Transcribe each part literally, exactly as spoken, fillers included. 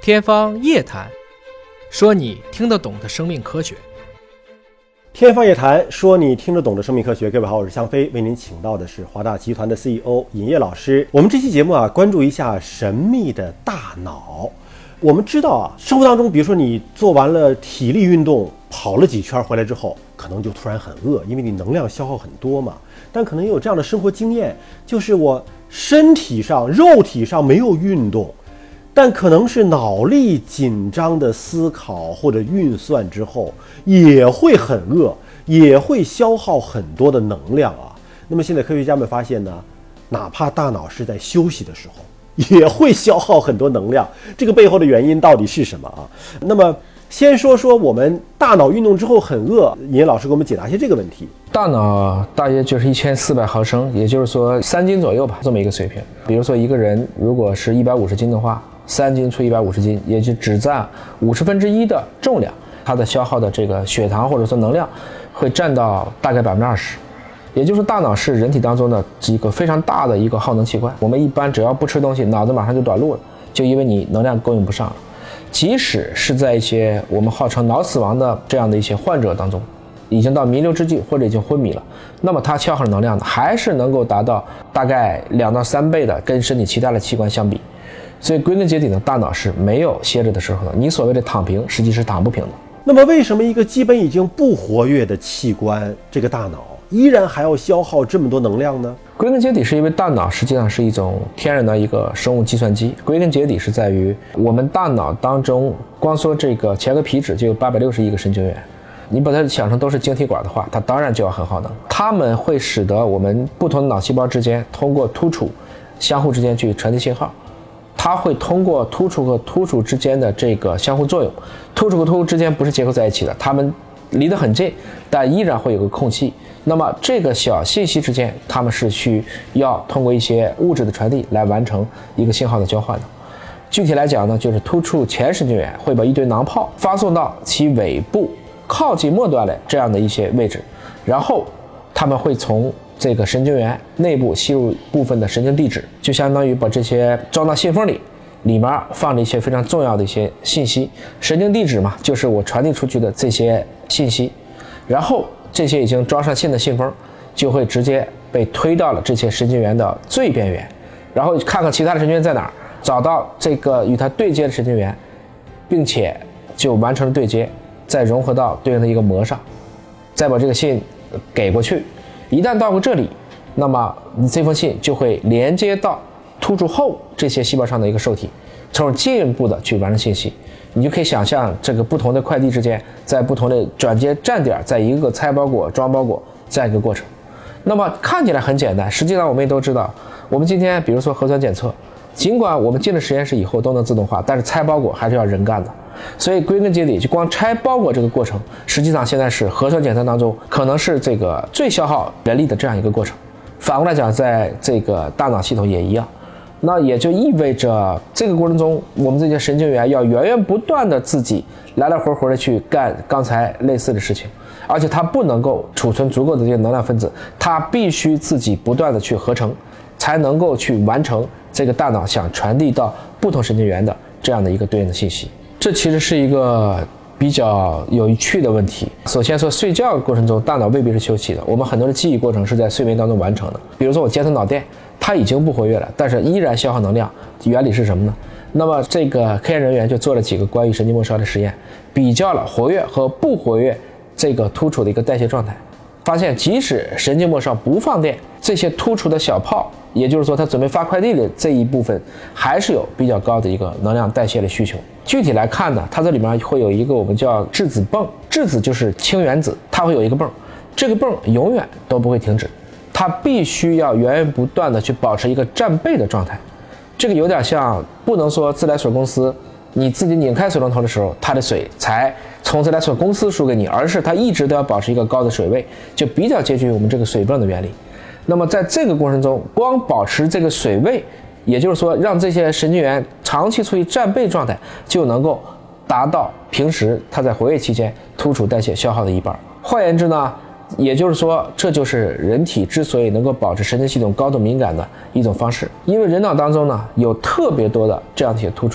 天方夜谭，说你听得懂的生命科学。 天方夜谭，说你听得懂的生命科学。各位好，我是向飞，为您请到的是华大集团的 C E O 尹烨老师。我们这期节目啊，关注一下神秘的大脑。我们知道啊，生活当中，比如说你做完了体力运动，跑了几圈回来之后，可能就突然很饿，因为你能量消耗很多嘛。但可能也有这样的生活经验，就是我身体上、肉体上没有运动，但可能是脑力紧张的思考或者运算之后，也会很饿，也会消耗很多的能量啊。那么现在科学家们发现呢，哪怕大脑是在休息的时候，也会消耗很多能量。这个背后的原因到底是什么啊？那么先说说我们大脑运动之后很饿，尹烨老师给我们解答一下这个问题。 大脑大约就是一千四百毫升，也就是说三斤左右吧，这么一个水平。比如说一个人如果是一百五十斤的话，三斤除一百五十斤，也就只占五十分之一的重量，它的消耗的这个血糖或者说能量会占到大概百分之二十。也就是大脑是人体当中的一个非常大的一个耗能器官。我们一般只要不吃东西，脑子马上就短路了，就因为你能量供应不上了。即使是在一些我们号称脑死亡的这样的一些患者当中，已经到弥留之际或者已经昏迷了，那么它消耗的能量呢，还是能够达到大概两到三倍的，跟身体其他的器官相比。所以归根结底呢，大脑是没有歇着的时候的。你所谓的躺平，实际是躺不平的。 那么为什么一个基本已经不活跃的器官，这个大脑依然还要消耗这么多能量呢？ 归根结底是因为大脑实际上是一种天然的一个生物计算机。归根结底是在于我们大脑当中，光说这个前额皮质就有八百六十亿个神经元，你把它想成都是晶体管的话，它当然就要很耗能。它们会使得我们不同的脑细胞之间通过突触相互之间去传递信号。它会通过突触和突触之间的这个相互作用，突触和突触之间不是结合在一起的，它们离得很近，但依然会有个空隙。那么这个小信息之间，它们是需要通过一些物质的传递来完成一个信号的交换的。具体来讲呢，就是突触前神经元会把一堆囊泡发送到其尾部靠近末端的这样的一些位置，然后它们会从这个神经元内部吸入部分的神经递质，就相当于把这些装到信封里，里面放着一些非常重要的一些信息。神经递质嘛，就是我传递出去的这些信息，然后这些已经装上信的信封就会直接被推到了这些神经元的最边缘，然后看看其他的神经元在哪儿，找到这个与它对接的神经元，并且就完成了对接，再融合到对应的一个膜上，再把这个信给过去。一旦到过这里，那么你这封信就会连接到突触后这些细胞上的一个受体，从而进一步的去完成信息。你就可以想象这个不同的快递之间，在不同的转接站点，在一个拆包裹装包裹这样一个过程。那么看起来很简单，实际上我们也都知道，我们今天比如说核酸检测，尽管我们进了实验室以后都能自动化，但是拆包裹还是要人干的。所以归根结底，就光拆包裹这个过程，实际上现在是核酸检测当中可能是这个最消耗人力的这样一个过程。反过来讲，在这个大脑系统也一样，那也就意味着这个过程中，我们这些神经元要源源不断的自己来来回回的去干刚才类似的事情，而且它不能够储存足够的这些能量分子，它必须自己不断的去合成，才能够去完成这个大脑想传递到不同神经元的这样的一个对应的信息。这其实是一个比较有趣的问题。首先说，睡觉过程中大脑未必是休息的，我们很多的记忆过程是在睡眠当中完成的。比如说我接通脑电，它已经不活跃了，但是依然消耗能量，原理是什么呢？那么这个科研人员就做了几个关于神经末梢的实验，比较了活跃和不活跃这个突触的一个代谢状态，发现即使神经末梢不放电，这些突触的小泡，也就是说它准备发快递的这一部分，还是有比较高的一个能量代谢的需求。具体来看呢，它这里面会有一个我们叫质子泵，质子就是氢原子，它会有一个泵，这个泵永远都不会停止，它必须要源源不断的去保持一个战备的状态。这个有点像，不能说自来水公司你自己拧开水龙头的时候，它的水才从自来水公司输给你，而是它一直都要保持一个高的水位，就比较接近于我们这个水泵的原理。那么在这个过程中，光保持这个水位，也就是说让这些神经元长期处于战备状态，就能够达到平时它在活跃期间突触代谢消耗的一半。换言之呢，也就是说，这就是人体之所以能够保持神经系统高度敏感的一种方式。因为人脑当中呢有特别多的这样一些突触，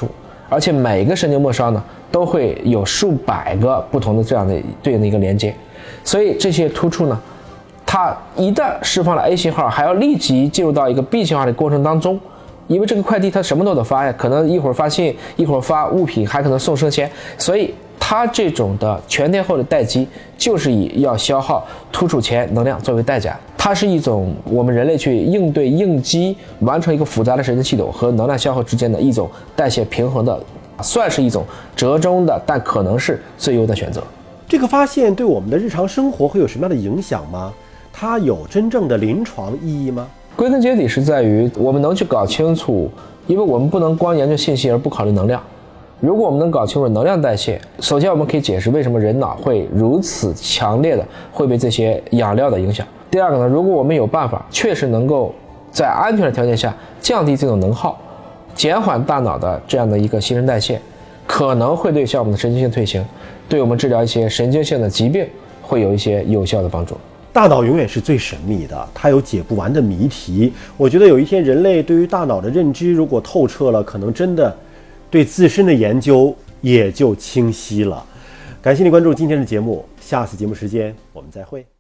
而且每个神经末梢呢都会有数百个不同的这样的对应的一个连接，所以这些突触呢，它一旦释放了 A 信号，还要立即进入到一个 B 信号的过程当中，因为这个快递它什么都得发呀，可能一会儿发信，一会儿发物品，还可能送生鲜，所以它这种的全天候的待机，就是以要消耗突触前能量作为代价。它是一种我们人类去应对应激，完成一个复杂的神经系统和能量消耗之间的一种代谢平衡的，算是一种折中的，但可能是最优的选择。 这个发现对我们的日常生活会有什么样的影响吗？它有真正的临床意义吗？ 归根结底是在于我们能去搞清楚，因为我们不能光研究信息而不考虑能量。如果我们能搞清楚能量代谢，首先我们可以解释为什么人脑会如此强烈的会被这些养料的影响。第二个呢，如果我们有办法确实能够在安全的条件下降低这种能耗，减缓大脑的这样的一个新陈代谢，可能会对像我们的神经性退行，对我们治疗一些神经性的疾病会有一些有效的帮助。 大脑永远是最神秘的，它有解不完的谜题。我觉得有一天人类对于大脑的认知如果透彻了，可能真的对自身的研究也就清晰了。感谢你关注今天的节目，下次节目时间我们再会。